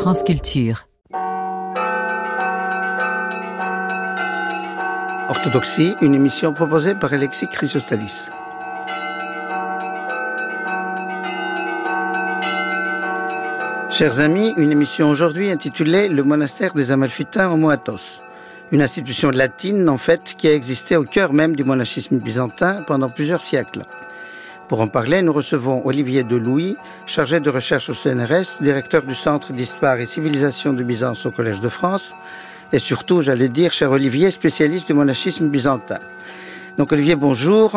France Culture. Orthodoxie, une émission proposée par Alexis Chrysostalis. Chers amis, une émission aujourd'hui intitulée « Le monastère des Amalfitains au Moathos », une institution latine en fait qui a existé au cœur même du monachisme byzantin pendant plusieurs siècles. Pour en parler, nous recevons Olivier Delouis, chargé de recherche au CNRS, directeur du Centre d'Histoire et Civilisation de Byzance au Collège de France, et surtout, j'allais dire, cher Olivier, spécialiste du monachisme byzantin. Donc Olivier, bonjour.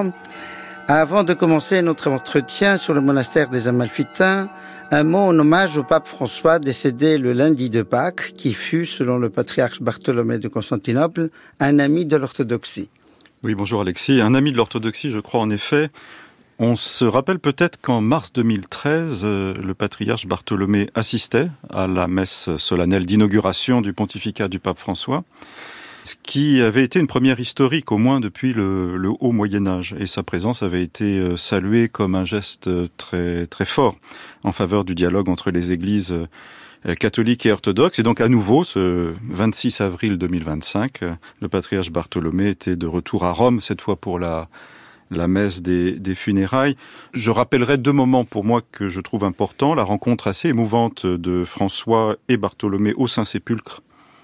Avant de commencer notre entretien sur le monastère des Amalfitains, un mot en hommage au pape François décédé le lundi de Pâques, qui fut, selon le patriarche Bartholomée de Constantinople, un ami de l'orthodoxie. Oui, bonjour Alexis. Un ami de l'orthodoxie, je crois en effet. On se rappelle peut-être qu'en mars 2013, le patriarche Bartholomée assistait à la messe solennelle d'inauguration du pontificat du pape François, ce qui avait été une première historique, au moins depuis le haut Moyen-Âge. Et sa présence avait été saluée comme un geste très, très fort en faveur du dialogue entre les églises catholiques et orthodoxes. Et donc à nouveau, ce 26 avril 2025, le patriarche Bartholomée était de retour à Rome, cette fois pour la messe des funérailles. Je rappellerai deux moments pour moi que je trouve importants. La rencontre assez émouvante de François et Bartholomée au Saint-Sépulcre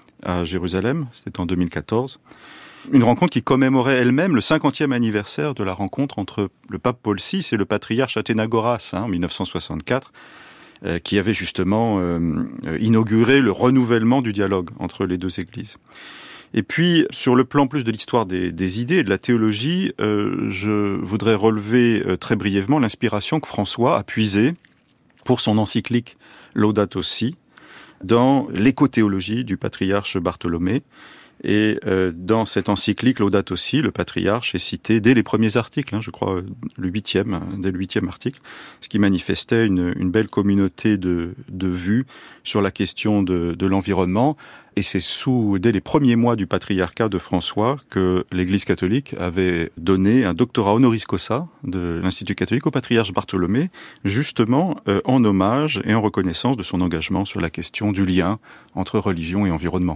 à Jérusalem, c'était en 2014. Une rencontre qui commémorait elle-même le 50e anniversaire de la rencontre entre le pape Paul VI et le patriarche Athénagoras, en 1964, qui avait justement inauguré le renouvellement du dialogue entre les deux églises. Et puis, sur le plan plus de l'histoire des idées et de la théologie, je voudrais relever très brièvement l'inspiration que François a puisée pour son encyclique Laudato Si dans l'écothéologie du patriarche Bartholomée. Et dans cette encyclique Laudato Si, le patriarche est cité dès les premiers articles, je crois dès le 8e article, ce qui manifestait une belle communauté de vues sur la question de l'environnement. Et c'est dès les premiers mois du patriarcat de François que l'Église catholique avait donné un doctorat honoris causa de l'Institut catholique au patriarche Bartholomée, justement en hommage et en reconnaissance de son engagement sur la question du lien entre religion et environnement.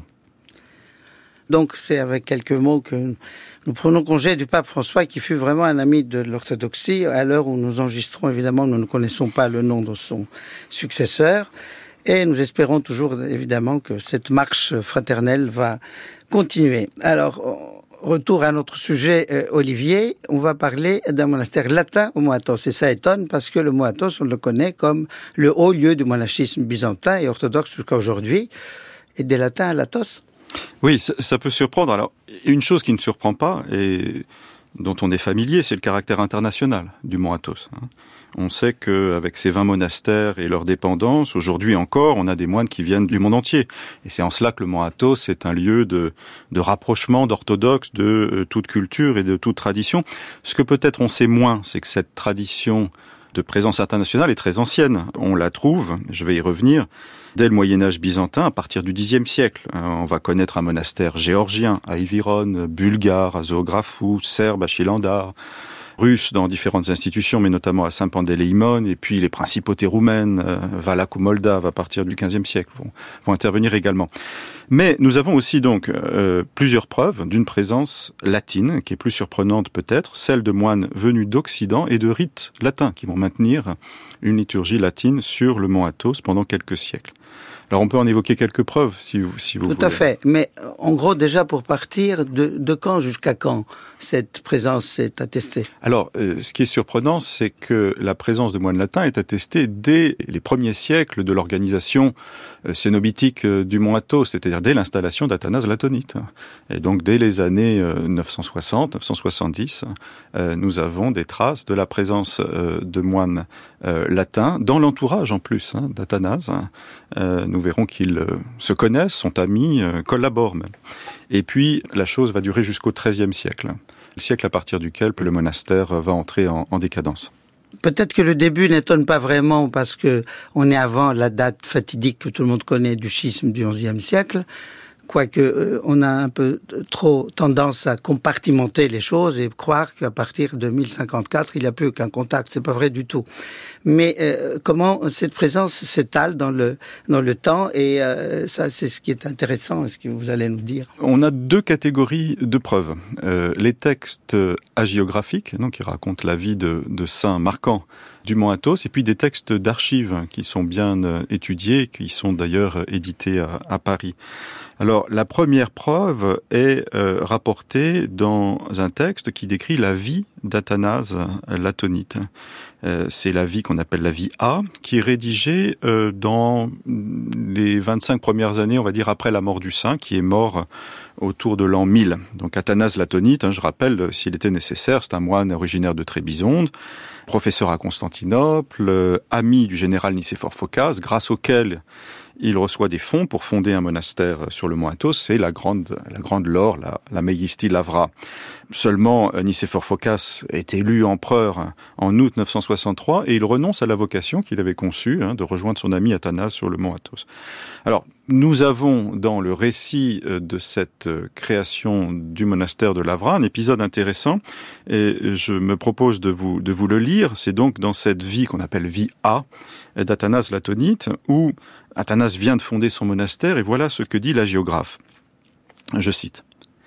Donc c'est avec quelques mots que nous prenons congé du pape François, qui fut vraiment un ami de l'orthodoxie. À l'heure où nous enregistrons, évidemment, nous ne connaissons pas le nom de son successeur. Et nous espérons toujours, évidemment, que cette marche fraternelle va continuer. Alors, retour à notre sujet, Olivier. On va parler d'un monastère latin au Moathos. Et ça étonne parce que le Moathos, on le connaît comme le haut lieu du monachisme byzantin et orthodoxe jusqu'à aujourd'hui. Et des latins à Latos? Oui, ça peut surprendre. Alors, une chose qui ne surprend pas et dont on est familier, c'est le caractère international du Moathos. On sait qu'avec ces 20 monastères et leurs dépendances, aujourd'hui encore, on a des moines qui viennent du monde entier. Et c'est en cela que le Moathos est un lieu de rapprochement d'orthodoxes, de toute culture et de toute tradition. Ce que peut-être on sait moins, c'est que cette tradition de présence internationale est très ancienne. On la trouve, je vais y revenir, dès le Moyen-Âge byzantin, à partir du Xe siècle. On va connaître un monastère géorgien à Éviron, bulgare à Zoografou, serbe à Chilandar, russe dans différentes institutions, mais notamment à Saint-Pandéléïmon, et puis les principautés roumaines, Valach ou Moldave, à partir du XVe siècle, vont intervenir également. Mais nous avons aussi donc plusieurs preuves d'une présence latine, qui est plus surprenante peut-être, celle de moines venus d'Occident et de rites latins, qui vont maintenir une liturgie latine sur le mont Athos pendant quelques siècles. Alors on peut en évoquer quelques preuves, si vous voulez. Tout à fait, mais en gros déjà pour partir, de quand jusqu'à quand cette présence est attestée? Alors, ce qui est surprenant, c'est que la présence de moines latins est attestée dès les premiers siècles de l'organisation cénobitique du mont Athos, c'est-à-dire dès l'installation d'Athanase l'Atonite. Et donc dès les années 960, nous avons des traces de la présence de moines latins, dans l'entourage en plus d'Athanase. Nous verrons qu'ils se connaissent, sont amis, collaborent même. Et puis, la chose va durer jusqu'au XIIIe siècle, le siècle à partir duquel le monastère va entrer en décadence. Peut-être que le début n'étonne pas vraiment parce que on est avant la date fatidique que tout le monde connaît du schisme du XIe siècle. quoique on a un peu trop tendance à compartimenter les choses et croire qu'à partir de 1054, il n'y a plus aucun contact. C'est pas vrai du tout. Mais comment cette présence s'étale dans le temps, et ça, c'est ce qui est intéressant, ce que vous allez nous dire. On a deux catégories de preuves. Les textes hagiographiques, donc qui racontent la vie de saints marquants du mont Athos, et puis des textes d'archives qui sont bien étudiés, qui sont d'ailleurs édités à Paris. Alors, la première preuve est rapportée dans un texte qui décrit la vie d'Athanase l'Atonite. C'est la vie qu'on appelle la vie A, qui est rédigée dans les 25 premières années, on va dire, après la mort du saint, qui est mort autour de l'an 1000. Donc Athanase l'Atonite, je rappelle, s'il était nécessaire, c'est un moine originaire de Trébizonde, professeur à Constantinople, ami du général Nicéphore Phocas, grâce auquel il reçoit des fonds pour fonder un monastère sur le mont Athos. C'est la grande Laure, la Megisti Lavra. Seulement, Nicéphore Phocas est élu empereur en août 963 et il renonce à la vocation qu'il avait conçue de rejoindre son ami Athanase sur le mont Athos. Alors, nous avons dans le récit de cette création du monastère de Lavra un épisode intéressant et je me propose de vous le lire. C'est donc dans cette vie qu'on appelle vie A d'Athanase l'Atonite où Athanase vient de fonder son monastère et voilà ce que dit l'hagiographe. Je cite.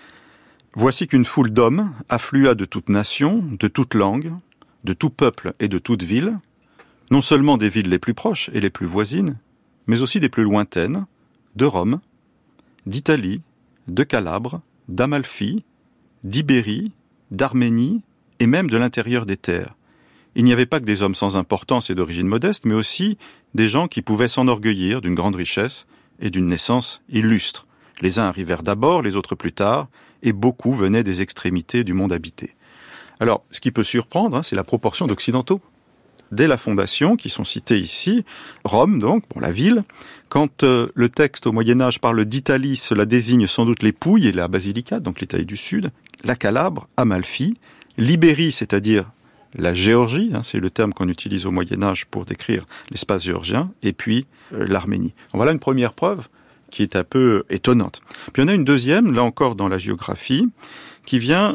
« Voici qu'une foule d'hommes afflua de toute nation, de toute langue, de tout peuple et de toute ville, non seulement des villes les plus proches et les plus voisines, mais aussi des plus lointaines, de Rome, d'Italie, de Calabre, d'Amalfi, d'Ibérie, d'Arménie et même de l'intérieur des terres. Il n'y avait pas que des hommes sans importance et d'origine modeste, mais aussi des gens qui pouvaient s'enorgueillir d'une grande richesse et d'une naissance illustre. Les uns arrivèrent d'abord, les autres plus tard, et beaucoup venaient des extrémités du monde habité. » Alors, ce qui peut surprendre, c'est la proportion d'occidentaux. Dès la fondation, qui sont cités ici, Rome, donc, la ville, quand le texte au Moyen-Âge parle d'Italie, cela désigne sans doute les Pouilles et la Basilicate, donc l'Italie du Sud, la Calabre, Amalfi, l'Ibérie, c'est-à-dire la Géorgie, c'est le terme qu'on utilise au Moyen-Âge pour décrire l'espace géorgien, et puis l'Arménie. Voilà une première preuve qui est un peu étonnante. Puis on a une deuxième, là encore dans la géographie, qui vient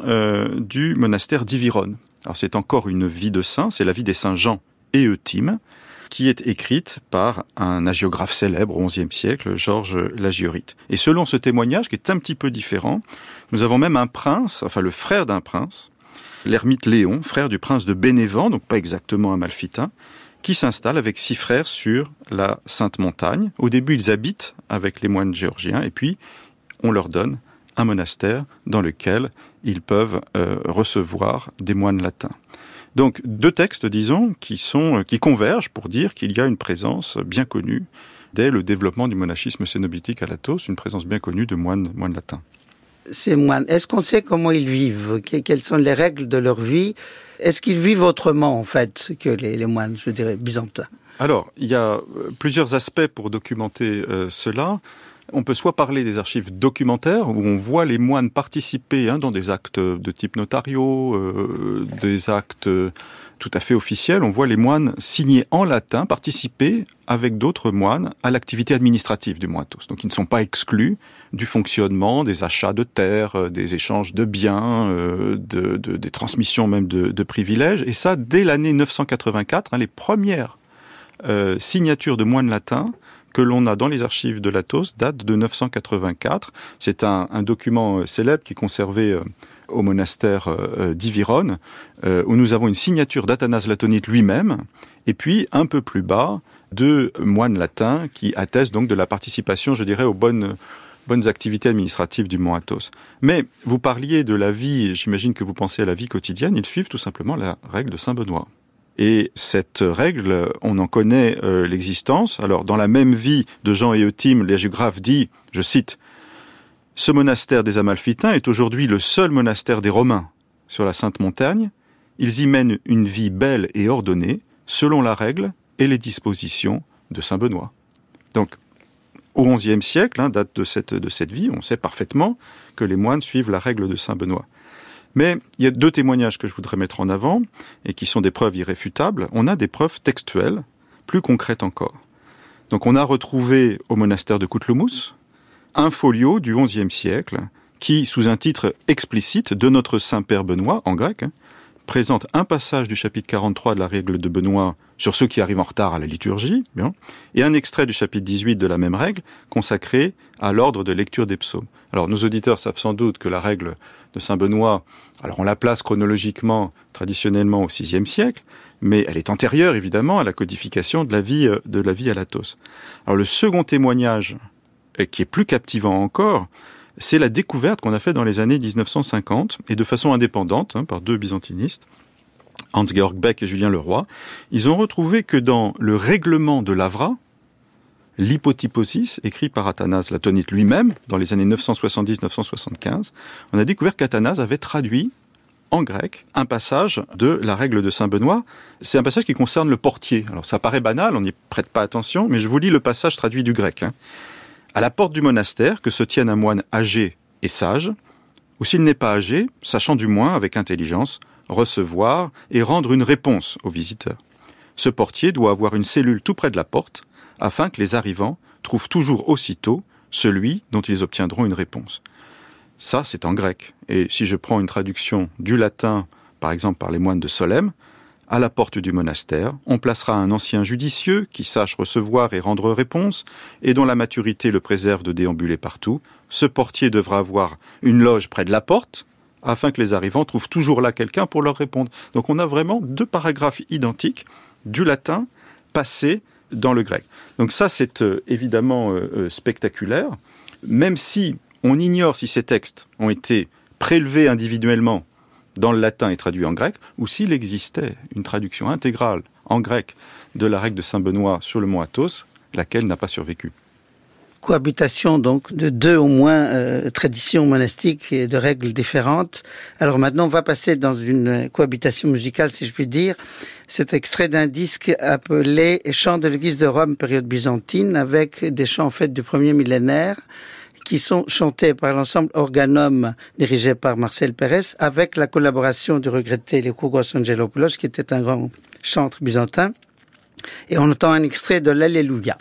du monastère d'Ivyrone. Alors c'est encore une vie de saint, c'est la vie des saints Jean et Euthyme, qui est écrite par un hagiographe célèbre au XIe siècle, Georges l'Hagiorite. Et selon ce témoignage, qui est un petit peu différent, nous avons même un prince, enfin le frère d'un prince, l'ermite Léon, frère du prince de Bénévent, donc pas exactement amalfitain, qui s'installe avec 6 frères sur la Sainte Montagne. Au début, ils habitent avec les moines géorgiens, et puis on leur donne un monastère dans lequel ils peuvent recevoir des moines latins. Donc 2 textes, disons, qui convergent pour dire qu'il y a une présence bien connue dès le développement du monachisme cénobitique à Athos, une présence bien connue de moines latins. Ces moines, est-ce qu'on sait comment ils vivent? Quelles sont les règles de leur vie? Est-ce qu'ils vivent autrement, en fait, que les moines, je dirais, byzantins? Alors, il y a plusieurs aspects pour documenter cela. On peut soit parler des archives documentaires, où on voit les moines participer dans des actes de type notariaux, des actes tout à fait officiels. On voit les moines signer en latin, participer avec d'autres moines à l'activité administrative du mont Athos. Donc ils ne sont pas exclus du fonctionnement, des achats de terres, des échanges de biens, des transmissions même de privilèges. Et ça, dès l'année 984, les premières signatures de moines latins que l'on a dans les archives de l'Athos datent de 984. C'est un document célèbre qui est conservé au monastère d'Ivyrone, où nous avons une signature d'Athanase l'Atonite lui-même, et puis un peu plus bas, 2 moines latins qui attestent donc de la participation, je dirais, aux bonnes activités administratives du mont Athos. Mais vous parliez de la vie, j'imagine que vous pensez à la vie quotidienne, ils suivent tout simplement la règle de Saint Benoît. Et cette règle, on en connaît l'existence. Alors, dans la même vie de Jean et Euthyme, l'hagiographe dit, je cite, « Ce monastère des Amalfitains est aujourd'hui le seul monastère des Romains sur la Sainte Montagne. Ils y mènent une vie belle et ordonnée, selon la règle et les dispositions de Saint Benoît. » Donc, au XIe siècle, date de cette vie, on sait parfaitement que les moines suivent la règle de Saint Benoît. Mais il y a 2 témoignages que je voudrais mettre en avant, et qui sont des preuves irréfutables. On a des preuves textuelles, plus concrètes encore. Donc on a retrouvé au monastère de Coutlemous un folio du XIe siècle qui, sous un titre explicite de notre Saint-Père Benoît, en grec, présente un passage du chapitre 43 de la règle de Benoît sur ceux qui arrivent en retard à la liturgie, bien, et un extrait du chapitre 18 de la même règle consacré à l'ordre de lecture des psaumes. Alors nos auditeurs savent sans doute que la règle de Saint Benoît, alors on la place chronologiquement, traditionnellement au VIe siècle, mais elle est antérieure évidemment à la codification de la vie à l'Athos. Alors le second témoignage, qui est plus captivant encore, c'est la découverte qu'on a faite dans les années 1950, et de façon indépendante, par deux byzantinistes, Hans-Georg Beck et Julien Leroy. Ils ont retrouvé que dans le règlement de l'Avra, l'hypotyposis, écrit par Athanase l'Atonite lui-même, dans les années 970-975, on a découvert qu'Athanase avait traduit en grec un passage de la règle de Saint-Benoît. C'est un passage qui concerne le portier. Alors ça paraît banal, on n'y prête pas attention, mais je vous lis le passage traduit du grec. À la porte du monastère, que se tienne un moine âgé et sage, ou s'il n'est pas âgé, sachant du moins, avec intelligence, recevoir et rendre une réponse aux visiteurs. Ce portier doit avoir une cellule tout près de la porte, afin que les arrivants trouvent toujours aussitôt celui dont ils obtiendront une réponse. Ça, c'est en grec. Et si je prends une traduction du latin, par exemple par les moines de Solesmes, à la porte du monastère, on placera un ancien judicieux qui sache recevoir et rendre réponse et dont la maturité le préserve de déambuler partout. Ce portier devra avoir une loge près de la porte afin que les arrivants trouvent toujours là quelqu'un pour leur répondre. Donc on a vraiment deux paragraphes identiques du latin passés dans le grec. Donc ça, c'est évidemment spectaculaire, même si on ignore si ces textes ont été prélevés individuellement dans le latin et traduit en grec, ou s'il existait une traduction intégrale en grec de la règle de Saint-Benoît sur le mont Athos, laquelle n'a pas survécu. Cohabitation donc de deux au moins traditions monastiques et de règles différentes. Alors maintenant on va passer dans une cohabitation musicale, si je puis dire. C'est extrait d'un disque appelé Chants de l'Église de Rome, période byzantine, avec des chants en fait du premier millénaire, qui sont chantés par l'ensemble Organum dirigé par Marcel Pérez, avec la collaboration du regretté Lykourgos Angelopoulos, qui était un grand chantre byzantin. Et on entend un extrait de l'Alléluia.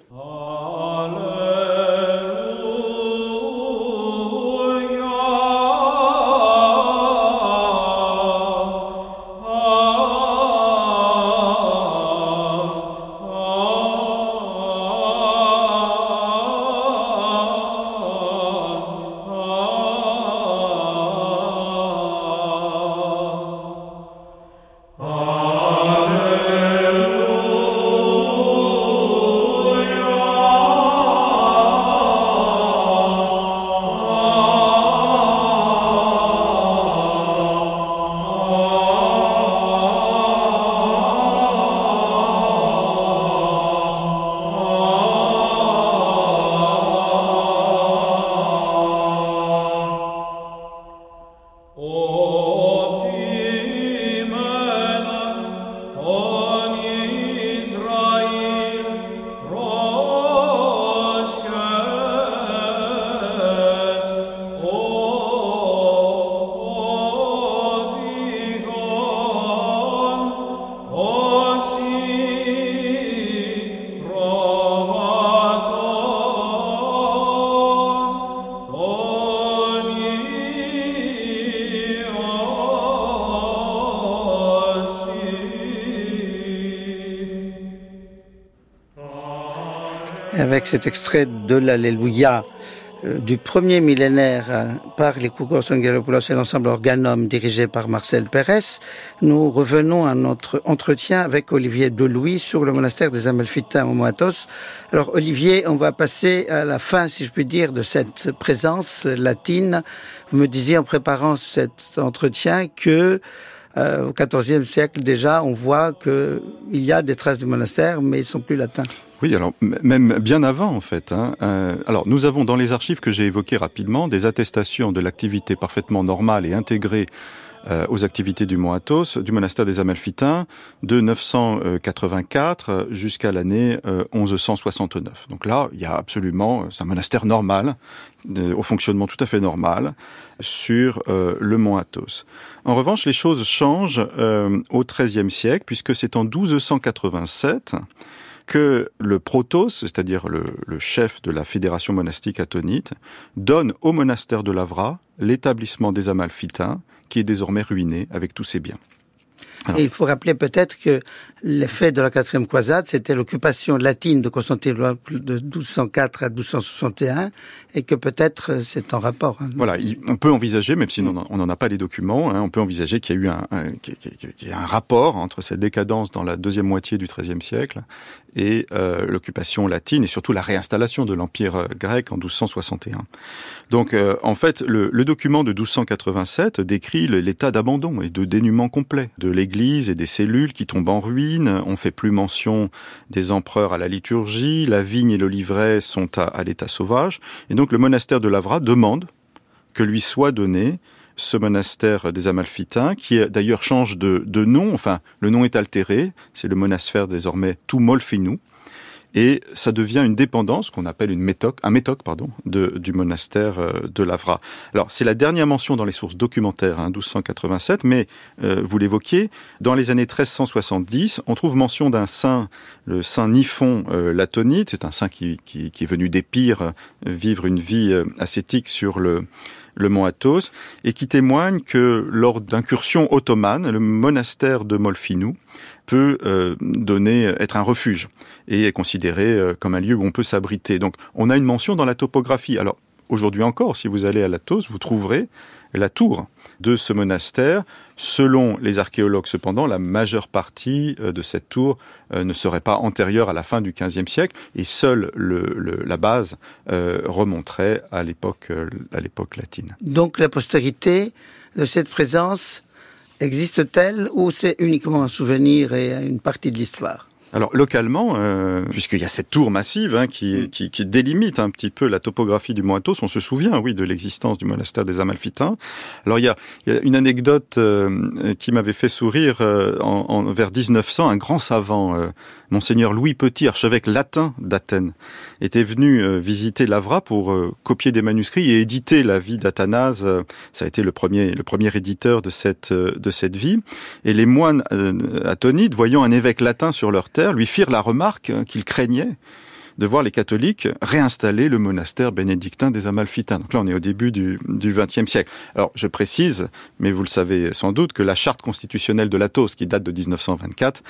Avec cet extrait de l'Alléluia du premier millénaire par Lykourgos Angelopoulos et l'ensemble Organum dirigé par Marcel Pérez, nous revenons à notre entretien avec Olivier Delouis sur le monastère des Amalfitains au mont Athos. Alors Olivier, on va passer à la fin, si je puis dire, de cette présence latine. Vous me disiez en préparant cet entretien que au XIVe siècle déjà, on voit qu'il y a des traces du monastère, mais ils ne sont plus latins. Oui, alors même bien avant en fait. Alors nous avons dans les archives que j'ai évoquées rapidement des attestations de l'activité parfaitement normale et intégrée aux activités du mont Athos, du monastère des Amalfitains, de 984 jusqu'à l'année 1169. Donc là, il y a absolument, c'est un monastère normal, au fonctionnement tout à fait normal, sur le mont Athos. En revanche, les choses changent au XIIIe siècle, puisque c'est en 1287 que le protos, c'est-à-dire le chef de la fédération monastique attonite, donne au monastère de Lavra l'établissement des Amalfitains, qui est désormais ruiné avec tous ses biens. Alors, et il faut rappeler peut-être que l'effet de la quatrième croisade, c'était l'occupation latine de Constantinople de 1204 à 1261, et que peut-être c'est en rapport. Voilà, on peut envisager, même si on n'en a pas les documents, on peut envisager qu'il y a eu un rapport entre cette décadence dans la deuxième moitié du XIIIe siècle et l'occupation latine, et surtout la réinstallation de l'Empire grec en 1261. Donc, en fait, le document de 1287 décrit l'état d'abandon et de dénuement complet de l'Église et des cellules qui tombent en ruine. On fait plus mention des empereurs à la liturgie, la vigne et l'oliveraie sont à l'état sauvage. Et donc, le monastère de Lavra demande que lui soit donné ce monastère des Amalfitains, qui d'ailleurs change de nom, enfin, le nom est altéré, c'est le monastère désormais Tumolfinu. Et ça devient une dépendance qu'on appelle un métoc du monastère de Lavra. Alors, c'est la dernière mention dans les sources documentaires, 1287, mais vous l'évoquiez, dans les années 1370, on trouve mention d'un saint, le saint Niphon l'Attonite. C'est un saint qui est venu d'Épire vivre une vie ascétique sur le mont Athos, et qui témoigne que lors d'incursions ottomanes, le monastère de Molfinu peut être un refuge et est considéré comme un lieu où on peut s'abriter. Donc on a une mention dans la topographie. Alors aujourd'hui encore, si vous allez à Athos, vous trouverez la tour de ce monastère. Selon les archéologues, cependant, la majeure partie de cette tour ne serait pas antérieure à la fin du XVe siècle, et seule la base remonterait à l'époque latine. Donc la postérité de cette présence existe-t-elle, ou c'est uniquement un souvenir et une partie de l'histoire ? Alors localement, puisqu'il y a cette tour massive qui délimite un petit peu la topographie du mont Athos, on se souvient, oui, de l'existence du monastère des Amalfitains. Alors il y a une anecdote qui m'avait fait sourire vers 1900. Un grand savant, Monseigneur Louis Petit, archevêque latin d'Athènes, était venu visiter Lavra pour copier des manuscrits et éditer la vie d'Athanase. Ça a été le premier éditeur de cette vie. Et les moines attonites, voyant un évêque latin sur leur terre, lui firent la remarque qu'ils craignaient de voir les catholiques réinstaller le monastère bénédictin des Amalfitains. Donc là, on est au début du XXe siècle. Alors, je précise, mais vous le savez sans doute, que la charte constitutionnelle de l'Athos, qui date de 1924,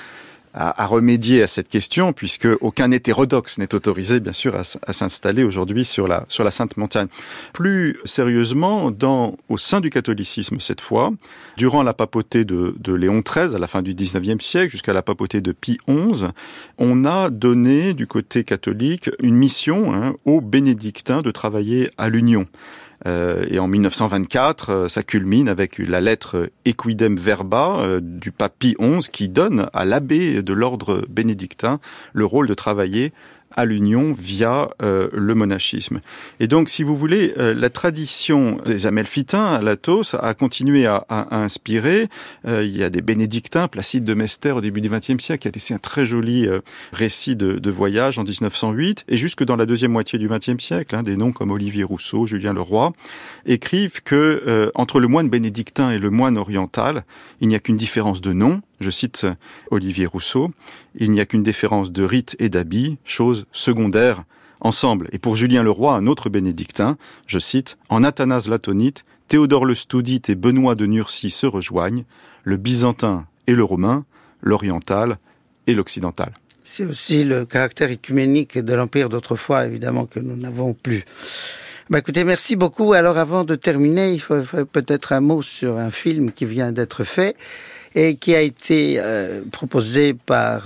à remédier à cette question, puisque aucun hétérodoxe n'est autorisé, bien sûr, à s'installer aujourd'hui sur la Sainte Montagne. Plus sérieusement, au sein du catholicisme cette fois, durant la papauté de Léon XIII, à la fin du XIXe siècle, jusqu'à la papauté de Pie XI, on a donné, du côté catholique, une mission aux bénédictins de travailler à l'union. Et en 1924, ça culmine avec la lettre Equidem Verba du pape Pie XI qui donne à l'abbé de l'ordre bénédictin le rôle de travailler à l'union via le monachisme. Et donc, si vous voulez, la tradition des Amalfitains à l'Athos a continué à inspirer. Il y a des bénédictins, Placide de Mester au début du XXe siècle, qui a laissé un très joli récit de voyage en 1908, et jusque dans la deuxième moitié du XXe siècle, des noms comme Olivier Rousseau, Julien Leroy, écrivent que entre le moine bénédictin et le moine oriental, il n'y a qu'une différence de nom. Je cite Olivier Rousseau, « Il n'y a qu'une différence de rite et d'habit, chose secondaire, ensemble. » Et pour Julien Leroy, un autre bénédictin, je cite, « En Athanase l'Attonite, Théodore le Studite et Benoît de Nursie se rejoignent, le byzantin et le romain, l'oriental et l'occidental. » C'est aussi le caractère œcuménique de l'Empire d'autrefois, évidemment, que nous n'avons plus. Écoutez, merci beaucoup. Alors, avant de terminer, il faut peut-être un mot sur un film qui vient d'être fait et qui a été proposé par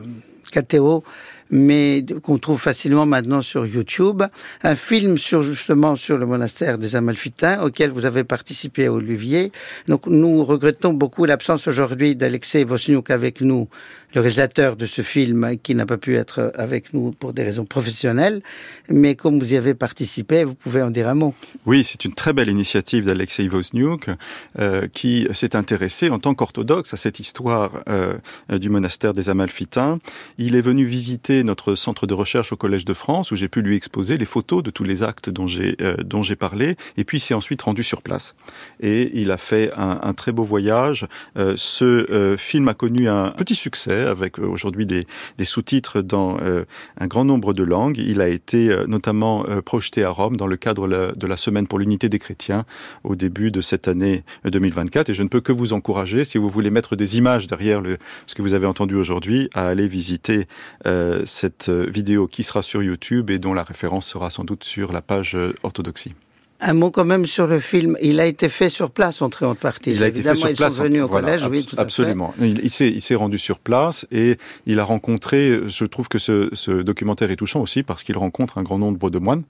KTO, mais qu'on trouve facilement maintenant sur YouTube. Un film justement sur le monastère des Amalfitains, auquel vous avez participé, Olivier. Donc, nous regrettons beaucoup l'absence aujourd'hui d'Alexei Vosniuk avec nous, le réalisateur de ce film, qui n'a pas pu être avec nous pour des raisons professionnelles. Mais comme vous y avez participé, vous pouvez en dire un mot. Oui, c'est une très belle initiative d'Alexei Vosniuk, qui s'est intéressé en tant qu'orthodoxe à cette histoire du monastère des Amalfitains. Il est venu visiter visité notre centre de recherche au Collège de France, où j'ai pu lui exposer les photos de tous les actes dont j'ai parlé, et puis il s'est ensuite rendu sur place. Et il a fait un très beau voyage. Ce film a connu un petit succès, avec aujourd'hui des sous-titres dans un grand nombre de langues. Il a été notamment projeté à Rome dans le cadre de la Semaine pour l'unité des chrétiens au début de cette année 2024. Et je ne peux que vous encourager, si vous voulez mettre des images derrière ce que vous avez entendu aujourd'hui, à aller visiter cette vidéo qui sera sur YouTube et dont la référence sera sans doute sur la page Orthodoxie. Un mot quand même sur le film. Il a été fait sur place en très grande partie. Il a été fait sur place. Ils sont venus au collège, oui, tout à fait. Absolument. Il s'est rendu sur place et il a rencontré, je trouve que ce documentaire est touchant aussi parce qu'il rencontre un grand nombre de moines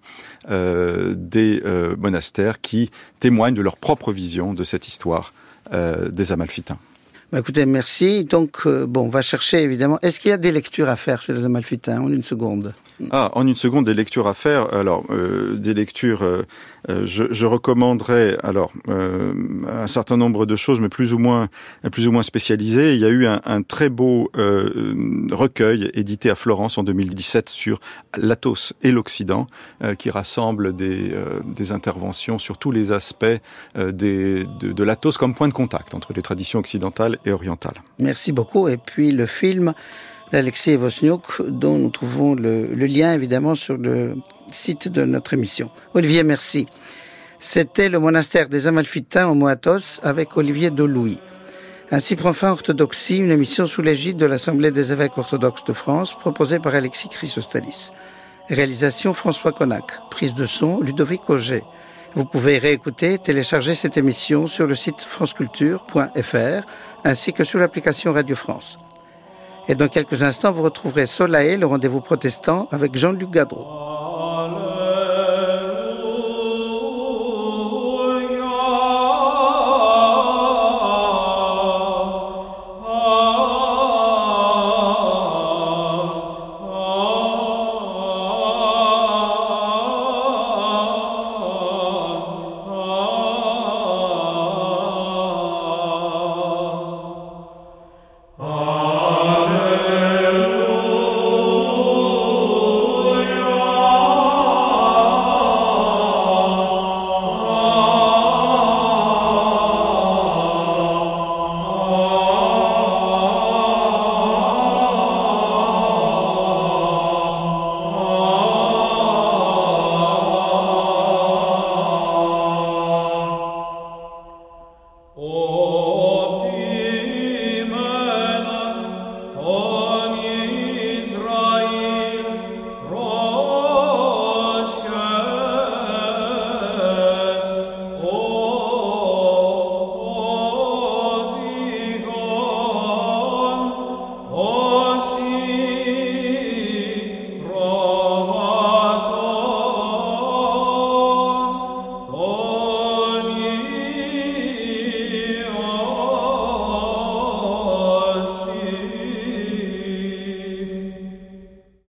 des monastères qui témoignent de leur propre vision de cette histoire des Amalfitains. Écoutez, merci. Donc, on va chercher évidemment. Est-ce qu'il y a des lectures à faire chez les Amalfitains en une seconde? En une seconde, des lectures à faire. Alors, des lectures, je recommanderais un certain nombre de choses, mais plus ou moins spécialisées. Il y a eu un très beau recueil édité à Florence en 2017 sur l'Athos et l'Occident, qui rassemble des interventions sur tous les aspects de l'Athos comme point de contact entre les traditions occidentales et orientales. Merci beaucoup. Et puis le film d'Alexis Vosniuk, dont nous trouvons le lien évidemment sur le site de notre émission. Olivier, merci. C'était le monastère des Amalfitains au Mont Athos avec Olivier Delouis. Ainsi prend fin Orthodoxie, une émission sous l'égide de l'Assemblée des évêques orthodoxes de France, proposée par Alexis Chrysostalis. Réalisation François Connac. Prise de son Ludovic Auger. Vous pouvez réécouter, télécharger cette émission sur le site franceculture.fr ainsi que sur l'application Radio France. Et dans quelques instants, vous retrouverez Solae, le rendez-vous protestant, avec Jean-Luc Gadreau.